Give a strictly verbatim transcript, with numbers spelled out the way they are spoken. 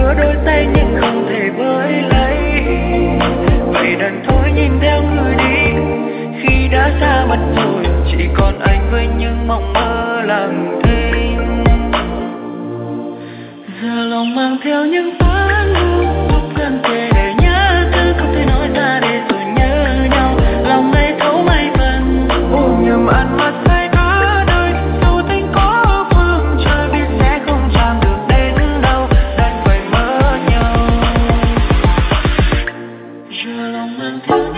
đưa đôi tay nhưng không thể với lấy. Vậy đành thôi nhìn theo người đi, khi đã xa mất rồi chỉ còn anh với những mộng mơ lặng thinh. Giờ lòng mang theo những phán lưu lúc gần kề để nhớ thứ không thể nói ra để rồi nhớ nhau. Lòng ngây thấu mấy phần ôm nhầm ăn mắt say cả đời. Dù tình có phương trời biết sẽ không chạm được đến đâu, đành phải mất nhau. Giờ lòng mang theo